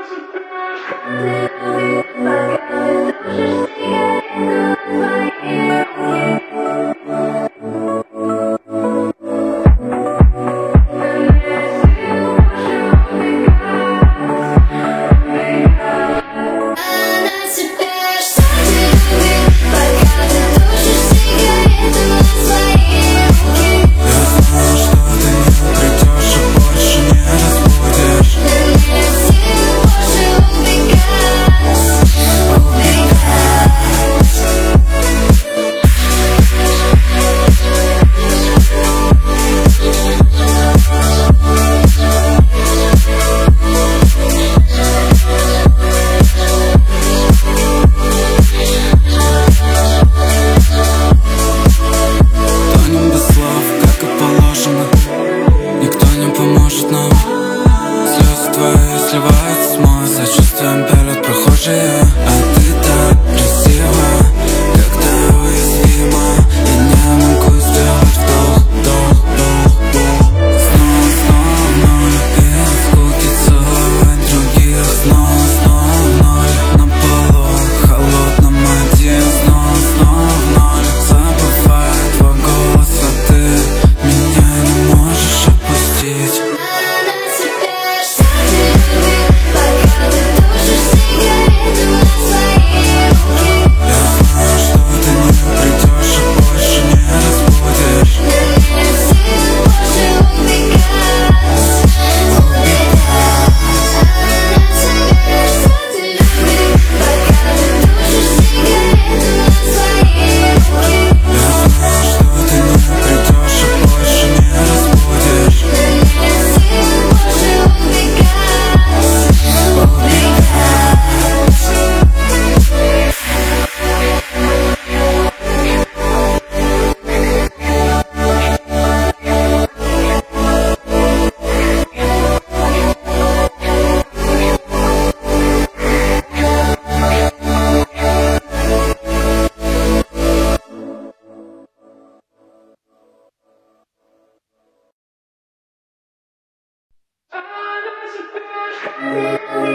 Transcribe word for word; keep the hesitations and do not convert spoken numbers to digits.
Сливается с мой сочувствием, пялят прохожие. А ты так красива, когда уязвима. Я не могу сделать вдох, вдох, вдох, вдох. Снова, снова ноль, и скуки целовать других. Снова, снова ноль, на полу холодном один. Снова, снова ноль, забывая твой голос, а ты меня не можешь отпустить. We'll be right back.